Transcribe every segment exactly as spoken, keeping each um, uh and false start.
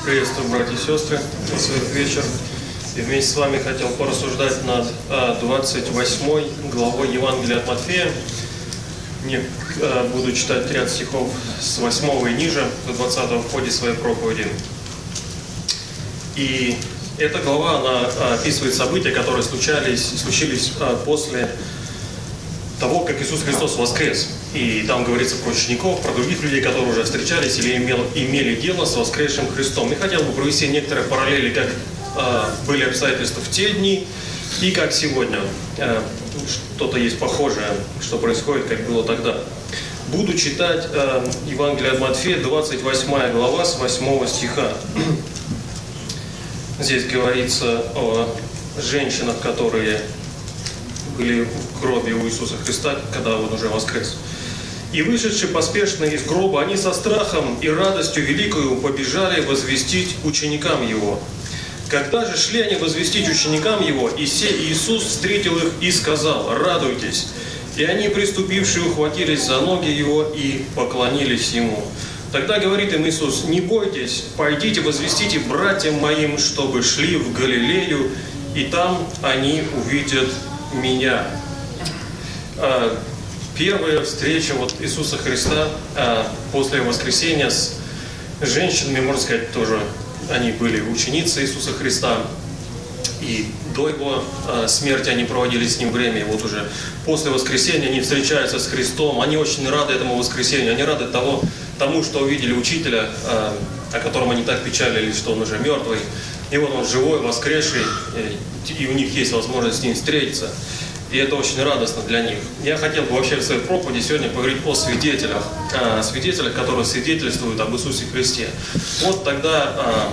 Приветствую, братья и сестры, в свой вечер. И вместе с вами хотел порассуждать над двадцать восьмой главой Евангелия от Матфея. Не буду читать ряд стихов с восьмого и ниже до двадцатого в ходе своей проповеди. И эта глава, она описывает события, которые случались, случились после того, как Иисус Христос воскрес. И там говорится про учеников, про других людей, которые уже встречались или имел, имели дело с воскресшим Христом. И хотел бы провести некоторые параллели, как э, были обстоятельства в те дни и как сегодня. Э, что-то есть похожее, что происходит, как было тогда. Буду читать э, Евангелие от Матфея, двадцать восьмая глава, с восьмого стиха. Здесь говорится о женщинах, которые были в гробе у Иисуса Христа, когда Он уже воскрес. «И вышедшие поспешно из гроба, они со страхом и радостью великою побежали возвестить ученикам Его. Когда же шли они возвестить ученикам Его, и сей Иисус встретил их и сказал: радуйтесь. И они, приступившие, ухватились за ноги Его и поклонились Ему. Тогда говорит им Иисус: не бойтесь, пойдите возвестите братьям моим, чтобы шли в Галилею, и там они увидят Меня». Первая встреча вот Иисуса Христа после воскресения с женщинами, можно сказать, тоже они были ученицы Иисуса Христа. И до Его смерти они проводили с Ним время. И вот уже после воскресения они встречаются с Христом. Они очень рады этому воскресению. Они рады того, тому, что увидели Учителя, о котором они так печалились, что Он уже мертвый. И вот Он живой, воскресший, и у них есть возможность с Ним встретиться. И это очень радостно для них. Я хотел бы вообще в своей проповеди сегодня поговорить о свидетелях. О свидетелях, которые свидетельствуют об Иисусе Христе. Вот тогда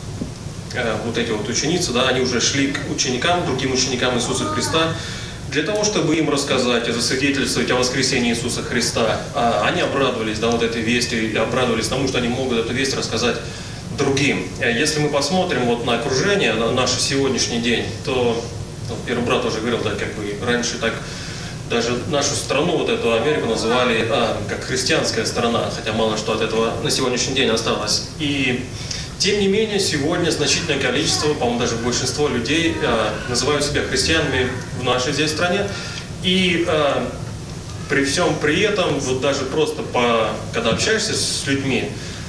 вот эти вот ученицы, да, они уже шли к ученикам, другим ученикам Иисуса Христа, для того, чтобы им рассказать и засвидетельствовать о воскресении Иисуса Христа. Они обрадовались, да, вот этой вести, и обрадовались тому, что они могут эту весть рассказать другим. Если мы посмотрим вот на окружение, на наш сегодняшний день, то вот первый брат уже говорил, да, как бы раньше так даже нашу страну, вот эту Америку, называли а, как христианская страна, хотя мало что от этого на сегодняшний день осталось. И тем не менее, сегодня значительное количество, по-моему, даже большинство людей а, называют себя христианами в нашей здесь стране. И а, при всем при этом, вот даже просто по, когда общаешься с людьми,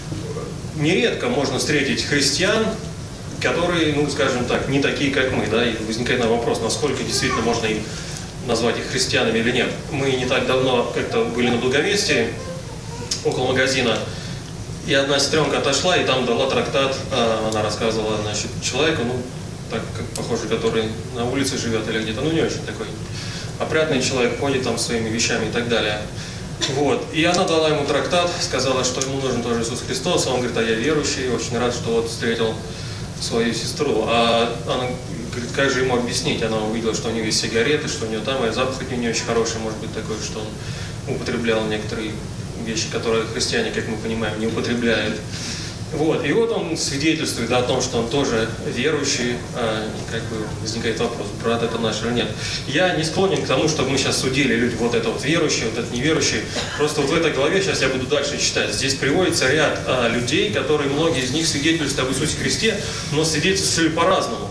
нередко можно встретить христиан, которые, ну, скажем так, не такие, как мы, да, и возникает вопрос, насколько действительно можно им назвать их христианами или нет. Мы не так давно как-то были на Благовестии, около магазина, и одна сестренка отошла, и там дала трактат, она рассказывала, значит, человеку, ну, так, как похоже, который на улице живет или где-то, ну, не очень такой опрятный человек, ходит там своими вещами и так далее. Вот. И она дала ему трактат, сказала, что ему нужен тоже Иисус Христос, а он говорит: а я верующий, очень рад, что вот встретил свою сестру. А она говорит: как же ему объяснить? Она увидела, что у него есть сигареты, что у него там, и запах от него не очень хороший, может быть, такой, что он употреблял некоторые вещи, которые христиане, как мы понимаем, не употребляют. Вот. И вот он свидетельствует, да, о том, что он тоже верующий. А, и как бы возникает вопрос: брат это наш или нет? Я не склонен к тому, чтобы мы сейчас судили люди, вот это вот верующий, вот это неверующий. Просто вот в этой главе, сейчас я буду дальше читать, здесь приводится ряд а, людей, которые, многие из них свидетельствуют об Иисусе Христе, но свидетельствовали по-разному.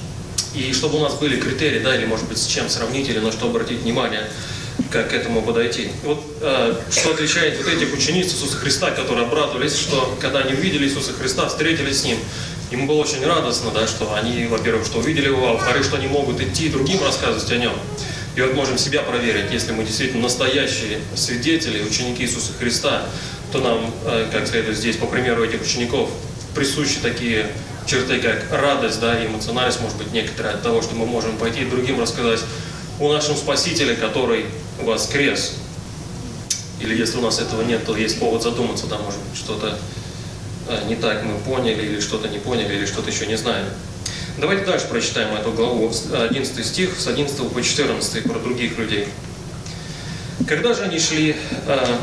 И чтобы у нас были критерии, да, или может быть с чем сравнить, или на что обратить внимание, как к этому подойти. Вот э, что отличает вот этих учениц Иисуса Христа, которые обрадовались, что когда они увидели Иисуса Христа, встретились с Ним, им было очень радостно, да, что они, во-первых, что увидели Его, а во-вторых, что они могут идти другим рассказывать о Нем. И вот можем себя проверить, если мы действительно настоящие свидетели, ученики Иисуса Христа, то нам, э, как следует здесь, по примеру этих учеников, присущи такие черты, как радость, да, и эмоциональность, может быть, некоторая от того, что мы можем пойти другим рассказать о нашем Спасителе, который воскрес. Или если у нас этого нет, то есть повод задуматься, да, может быть, что-то не так мы поняли, или что-то не поняли, или что-то еще не знаем. Давайте дальше прочитаем эту главу, одиннадцатый стих, с одиннадцатого по четырнадцатый, про других людей. Когда же они шли, э,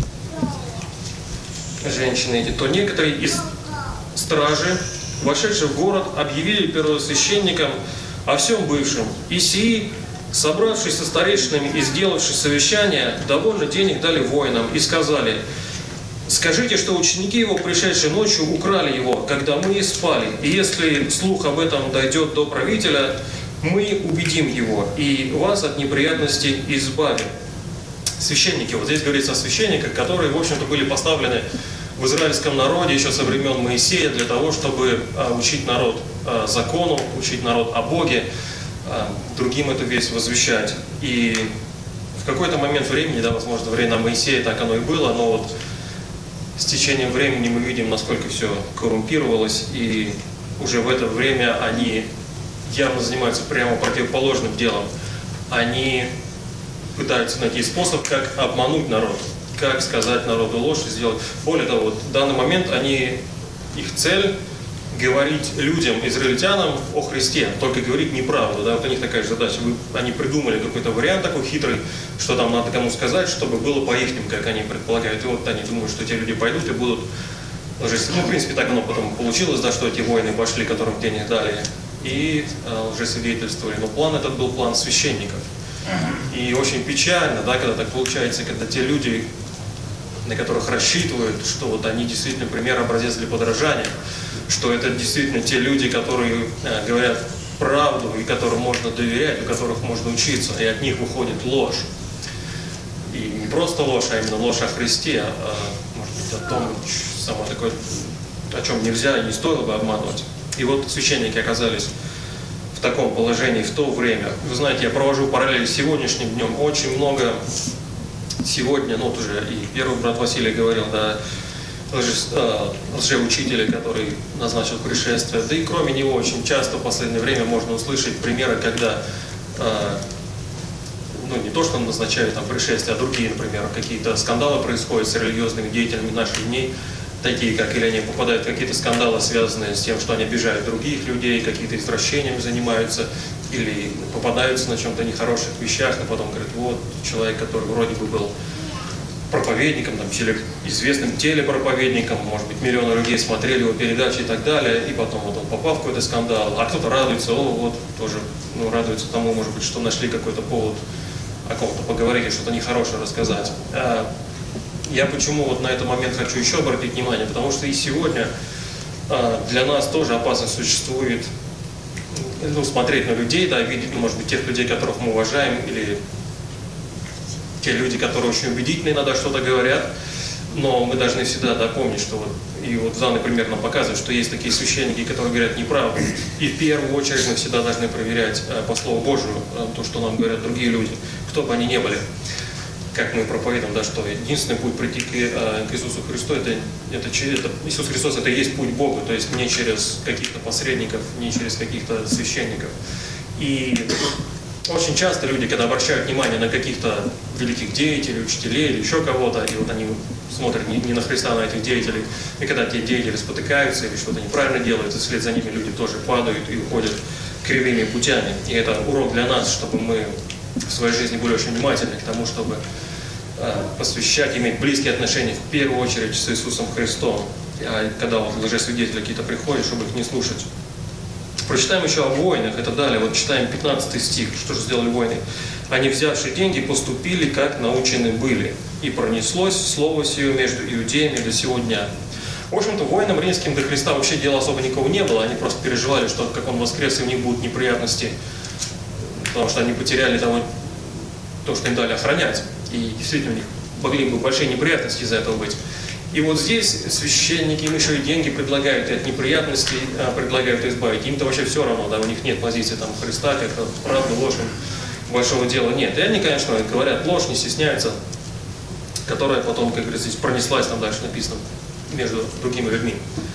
женщины эти, то некоторые из стражи, вошедшие в город, объявили первосвященникам о всем бывшем. И сии, собравшись со старейшинами и сделавшись совещание, довольно денег дали воинам и сказали: Скажите, что ученики его, пришедшие ночью, украли его, когда мы спали. И если слух об этом дойдет до правителя, мы убедим его и вас от неприятностей избавим. Священники, вот здесь говорится о священниках, которые, в общем-то, были поставлены в израильском народе еще со времен Моисея для того, чтобы а, учить народ а, закону, учить народ о Боге, а, другим эту весть возвещать. И в какой-то момент времени, да, возможно, время Моисея так оно и было, но вот с течением времени мы видим, насколько все коррумпировалось, и уже в это время они явно занимаются прямо противоположным делом. Они пытаются найти способ, как обмануть народ, как сказать народу ложь и сделать. Более того, вот в данный момент они, их цель говорить людям, израильтянам о Христе, только говорить неправду. Да? Вот у них такая же задача. Вы, они придумали какой-то вариант такой хитрый, что там надо кому сказать, чтобы было по-ихнему, как они предполагают. И вот они думают, что те люди пойдут и будут лжесть. Ну, в принципе, так оно потом получилось, да, что эти воины пошли, которым денег дали, и э, лжесвидетельствовали. Но план этот был план священников. И очень печально, да, когда так получается, когда те люди, на которых рассчитывают, что вот они действительно пример, образец для подражания, что это действительно те люди, которые э, говорят правду и которым можно доверять, у которых можно учиться, и от них выходит ложь. И не просто ложь, а именно ложь о Христе, а, может быть, о том, само такое, о чем нельзя и не стоило бы обманывать. И вот священники оказались в таком положении в то время. Вы знаете, я провожу параллели с сегодняшним днем. Очень много сегодня, ну вот уже и первый брат Василий говорил, да, лже, э, лжеучителя, который назначил пришествие. Да и кроме него очень часто в последнее время можно услышать примеры, когда э, ну не то, что назначают там пришествие, а другие, например, какие-то скандалы происходят с религиозными деятелями наших дней, такие как, или они попадают в какие-то скандалы, связанные с тем, что они обижают других людей, какие-то извращениями занимаются, или попадаются на чем-то нехороших вещах, а потом говорят, вот человек, который вроде бы был проповедником, там, известным телепроповедником, может быть, миллионы людей смотрели его передачи и так далее, и потом вот он попал в какой-то скандал, а кто-то радуется, о, вот, тоже, ну, радуется тому, может быть, что нашли какой-то повод о ком-то поговорить и что-то нехорошее рассказать. Я почему вот на этот момент хочу еще обратить внимание, потому что и сегодня а, для нас тоже опасность существует, ну, смотреть на людей, да, видеть, ну, может быть, тех людей, которых мы уважаем, или те люди, которые очень убедительно иногда что-то говорят, но мы должны всегда, да, помнить, что вот, и вот данный пример нам показывает, что есть такие священники, которые говорят неправду, и в первую очередь мы всегда должны проверять а, по Слову Божию а, то, что нам говорят другие люди, кто бы они ни были. Как мы проповедуем, да, что единственный путь прийти к, э, к Иисусу Христу, это, это, это Иисус Христос, это и есть путь Бога, то есть не через каких-то посредников, не через каких-то священников. И очень часто люди, когда обращают внимание на каких-то великих деятелей, учителей или еще кого-то, и вот они смотрят не, не на Христа, а на этих деятелей, и когда те деятели спотыкаются или что-то неправильно делают, и вслед за ними люди тоже падают и уходят кривыми путями. И это урок для нас, чтобы мы в своей жизни были очень внимательны к тому, чтобы э, посвящать, иметь близкие отношения в первую очередь с Иисусом Христом. А когда вот лжесвидетели какие-то приходят, чтобы их не слушать. Прочитаем еще о воинах, это далее, вот читаем пятнадцатый стих, что же сделали воины. Они, взявшие деньги, поступили, как научены были, и пронеслось слово сие между иудеями до сего дня. В общем-то, воинам римским до Христа вообще дела особо никого не было, они просто переживали, что как он воскрес, и у них будут неприятности, потому что они потеряли того, то, что им дали охранять. И действительно у них могли бы большие неприятности из-за этого быть. И вот здесь священники им еще и деньги предлагают, и от неприятностей а, предлагают избавить. Им-то вообще все равно, да, у них нет позиции там Христа, как-то правда, ложь, большого дела нет. И они, конечно, говорят ложь, не стесняются, которая потом, как говорится, здесь пронеслась, там дальше написано, между другими людьми.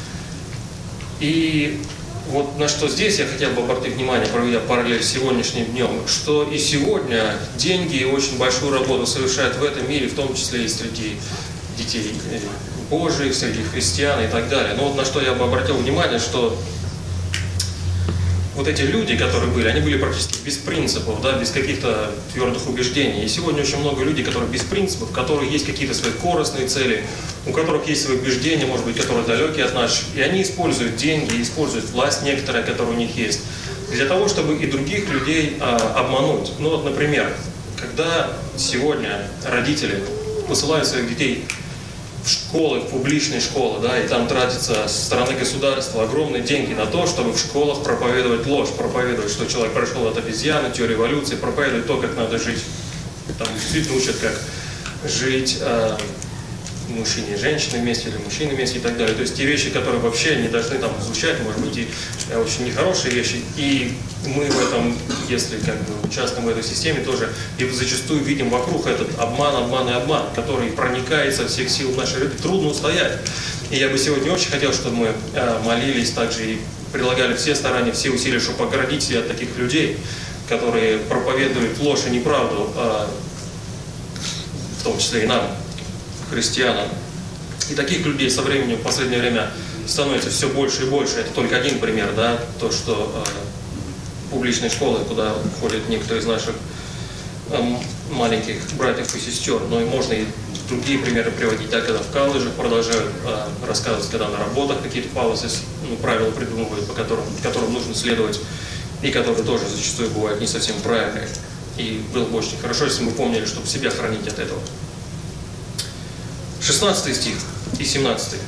И вот на что здесь я хотел бы обратить внимание, проведя параллель с сегодняшним днем, что и сегодня деньги очень большую работу совершают в этом мире, в том числе и среди детей Божьих, среди христиан и так далее. Но вот на что я бы обратил внимание, что вот эти люди, которые были, они были практически без принципов, да, без каких-то твердых убеждений. И сегодня очень много людей, которые без принципов, у которых есть какие-то свои корыстные цели, у которых есть свои убеждения, может быть, которые далеки от наших. И они используют деньги, используют власть некоторая, которая у них есть, для того, чтобы и других людей а, обмануть. Ну вот, например, когда сегодня родители посылают своих детей в школы, в публичные школы, да, и там тратятся со стороны государства огромные деньги на то, чтобы в школах проповедовать ложь, проповедовать, что человек пришел от обезьяны, теории эволюции, проповедовать то, как надо жить. Там действительно учат, как жить э, мужчине и женщине вместе, или мужчины вместе и так далее. То есть те вещи, которые вообще не должны там звучать, может быть, и э, очень нехорошие вещи. И мы в этом, если как бы участвуем в этой системе, тоже и зачастую видим вокруг этот обман, обман и обман, который проникает со всех сил в нашей рыбе. Трудно устоять. И я бы сегодня очень хотел, чтобы мы э, молились также и прилагали все старания, все усилия, чтобы оградить себя от таких людей, которые проповедуют ложь и неправду, э, в том числе и нам, христианам. И таких людей со временем в последнее время становится все больше и больше. Это только один пример, да, то, что э, публичные школы, куда ходят некоторые из наших э, маленьких братьев и сестер, но и можно и другие примеры приводить, да, когда в колледжах продолжают э, рассказывать, когда на работах какие-то policies, ну, правила придумывают, по которым, которым нужно следовать, и которые тоже зачастую бывают не совсем правильные. И было бы очень хорошо, если мы помнили, чтобы себя хранить от этого. шестнадцатый стих и семнадцатый.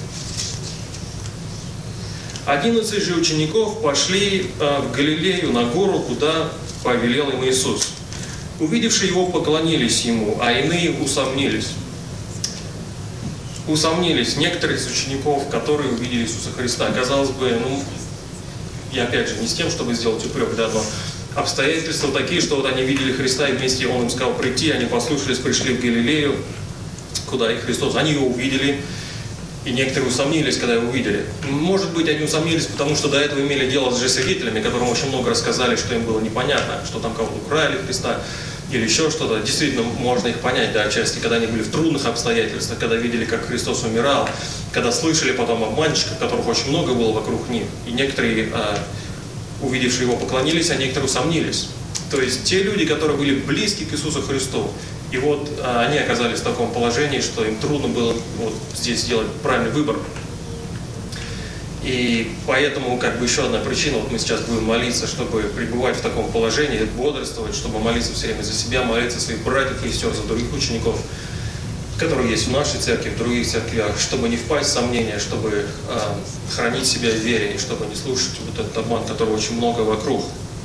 Одиннадцать же учеников пошли э, в Галилею на гору, куда повелел им Иисус. Увидевши его, поклонились ему, а иные усомнились. Усомнились некоторые из учеников, которые увидели Иисуса Христа. Казалось бы, ну, и опять же, не с тем, чтобы сделать упрек, да, но обстоятельства такие, что вот они видели Христа, и вместе Он им сказал прийти, они послушались, пришли в Галилею, куда и Христос. Они его увидели, и некоторые усомнились, когда его увидели. Может быть, они усомнились, потому что до этого имели дело с свидетелями, которым очень много рассказали, что им было непонятно, что там кого-то украли Христа, или еще что-то. Действительно, можно их понять, да, отчасти, когда они были в трудных обстоятельствах, когда видели, как Христос умирал, когда слышали потом обманщиков, которых очень много было вокруг них, и некоторые, а, увидевшие его, поклонились, а некоторые усомнились. То есть те люди, которые были близки к Иисусу Христу, и вот а, они оказались в таком положении, что им трудно было вот здесь сделать правильный выбор. И поэтому, как бы еще одна причина, вот мы сейчас будем молиться, чтобы пребывать в таком положении, бодрствовать, чтобы молиться все время за себя, молиться за своих братьев и сестер, за других учеников, которые есть в нашей церкви, в других церквях, чтобы не впасть в сомнения, чтобы э, хранить себя в вере, и чтобы не слушать вот этот обман, которого очень много вокруг.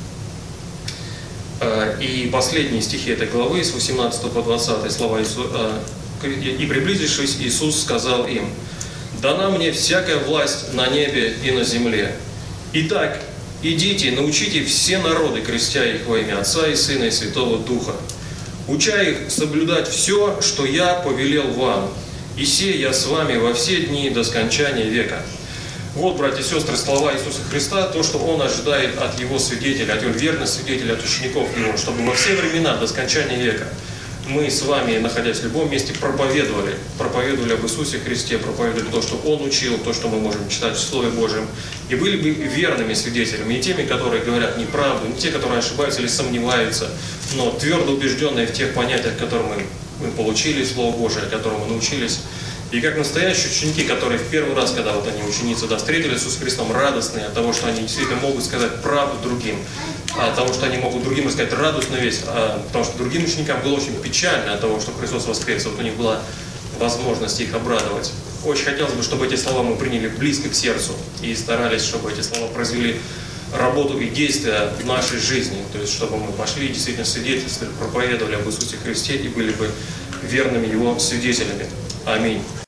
Э, и последние стихи этой главы, с восемнадцатого по двадцатый, слова Иисуса. Э, «И приблизившись, Иисус сказал им: дана мне всякая власть на небе и на земле. Итак, идите, научите все народы, крестя их во имя Отца и Сына и Святого Духа, уча их соблюдать все, что я повелел вам, и се я с вами во все дни до скончания века». Вот, братья и сестры, слова Иисуса Христа, то, что Он ожидает от Его свидетелей, от Его верных свидетелей, от учеников Его, чтобы во все времена до скончания века мы с вами, находясь в любом месте, проповедовали, проповедовали об Иисусе Христе, проповедовали то, что Он учил, то, что мы можем читать в Слове Божьем, и были бы верными свидетелями, не теми, которые говорят неправду, не те, которые ошибаются или сомневаются, но твердо убежденные в тех понятиях, которые мы, мы получили в Слово Божие, которому мы научились. И как настоящие ученики, которые в первый раз, когда вот они, ученицы, да, встретились с Иисусом Христом, радостные от того, что они действительно могут сказать правду другим, от того, что они могут другим рассказать радостную весть, а, потому что другим ученикам было очень печально от того, что Христос воскрес, вот у них была возможность их обрадовать. Очень хотелось бы, чтобы эти слова мы приняли близко к сердцу и старались, чтобы эти слова произвели работу и действия в нашей жизни, то есть чтобы мы пошли и действительно свидетельствовали, проповедовали об Иисусе Христе и были бы верными Его свидетелями. Аминь.